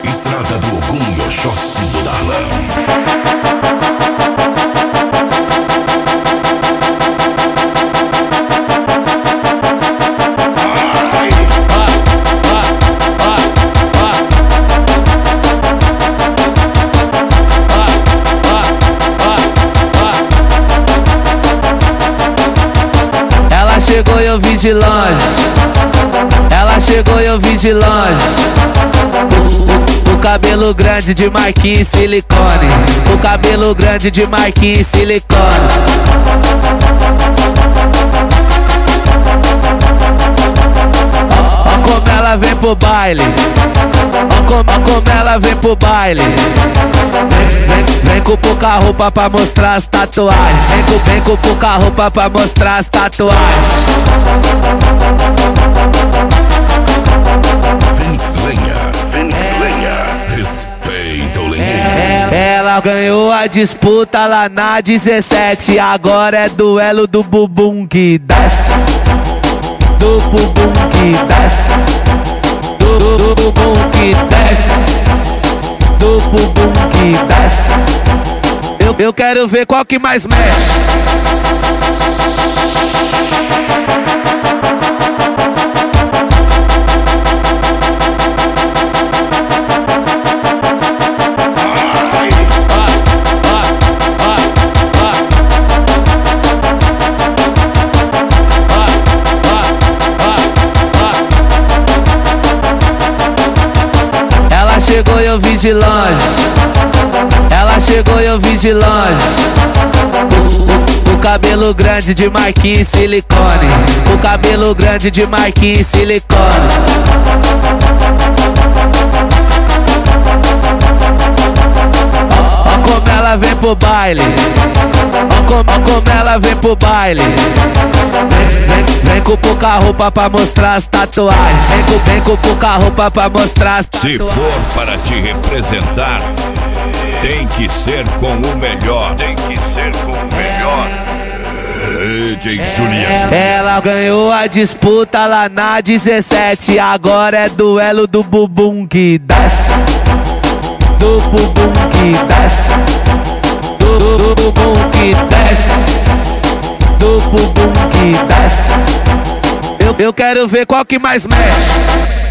Estrada do Ogum, Oxóssi do Darlan. Ela chegou e eu vi de longe. Ela chegou e eu vi de longe. O cabelo grande de marquinhos silicone. O cabelo grande de marquinhos silicone. Ó como ela vem pro baile. Ó como ela vem pro baile. Vem com pouca roupa pra mostrar as tatuagens. Vem com pouca roupa pra mostrar as tatuagens. Fênix Lenha, respeita o lenheiro. Ela ganhou a disputa lá na 17. Agora é duelo do bumbum que desce. Do bumbum que desce. Do bumbum que desce. Do bumbum que desce. Eu quero ver qual que mais mexe. Ela chegou e eu vi de longe. Ela chegou e eu vi de longe. O cabelo grande de marquinhos silicone. O cabelo grande de marquinhos silicone. Ó como ela vem pro baile. Ó como ela vem pro baile. Vem com pouca roupa pra mostrar as tatuagens. Vem com pouca roupa pra mostrar as tatuagens. Se for para te representar, tem que ser com o melhor. Tem que ser com o melhor. DJ Juliano. Ela ganhou a disputa lá na 17. Agora é duelo do bumbum que desce. Do bumbum que desce. Do bumbum que desce. Do bumbum que desce. Eu quero ver qual que mais mexe.